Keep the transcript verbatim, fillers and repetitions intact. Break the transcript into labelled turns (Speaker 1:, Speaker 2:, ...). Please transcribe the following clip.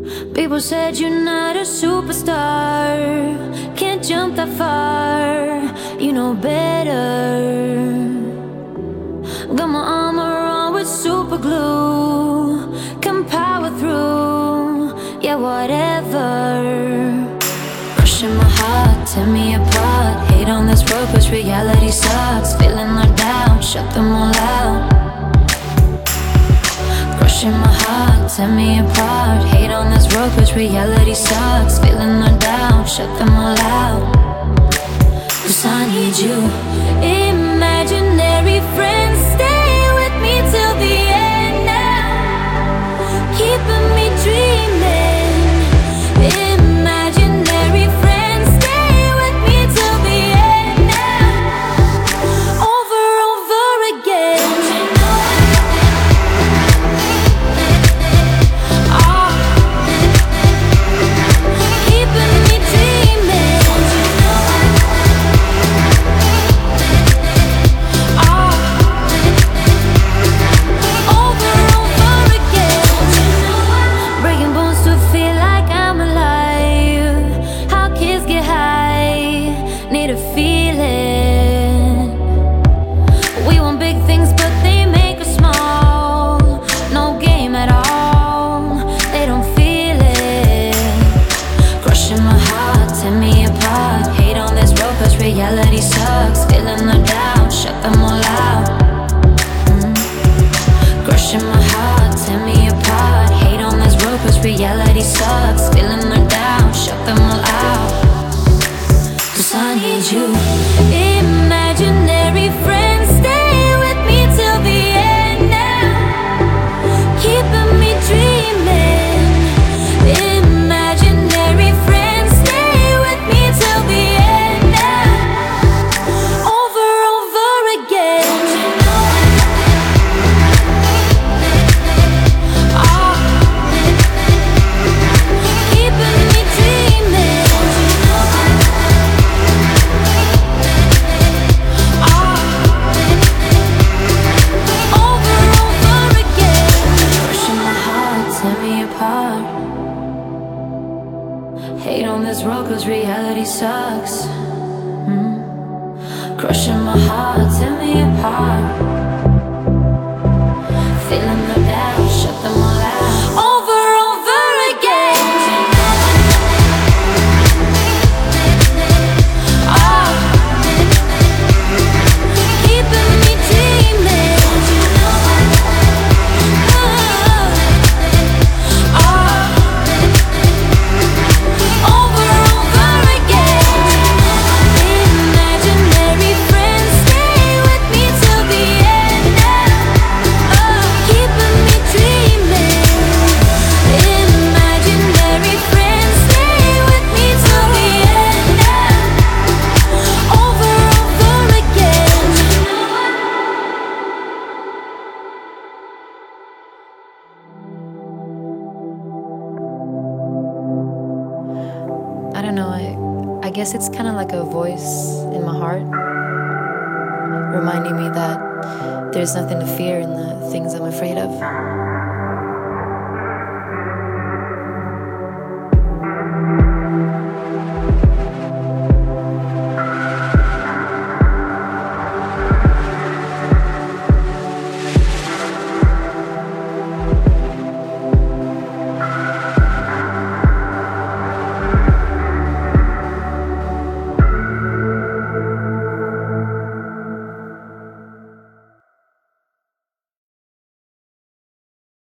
Speaker 1: People said you're not a superstar, can't jump that far, you know better. Got my armor on with super glue, can power through, yeah, whatever. Crushing my heart, tear me apart. Hate on this road cause reality sucks. Feeling knocked down, shut them all out. Crushing my heart, tear me apart. Hate on this road cause reality sucks. Feeling knocked down, shut them all out. Cause I need you. Imaginary friends, stay with me till the end now, keeping me dreaming. Imaginary friends, stay with me till the end now, over, over again. Oh, keeping me dreaming. Oh, over, over again. Breaking bones to feel like I'm alive. How kids get high, need a feeling. We want big things but they make us small. No game at all, they don't feel it. Crushing my heart, tear me apart. Hate on this road cause reality sucks. Feeling the down, shut them all out. Mm. Crushing my heart, tear me apart. Hate on this road cause reality sucks. Feeling the down, shut them all out. Cause I need you. Imaginary friends, stay with me till the end now, keeping me dreaming. Imaginary friends, stay with me till the end now, over, over again. Oh, keeping me dreaming. Oh, over, over again. Crushing my heart, tear me apart. Hate on this road cause reality sucks. Mm. Crushing my heart, tear me apart. Feeling the doubt, shut them all out. Over, over again. Oh, keeping me dreaming. Oh, over, over again. Imaginary friends, stay with me till the end now, oh, keeping me dreaming. Imaginary friends, stay with me till the end now, over, over again. I don't know, I, I guess it's kind of like a voice in my heart reminding me that there's nothing to fear in the things I'm afraid of.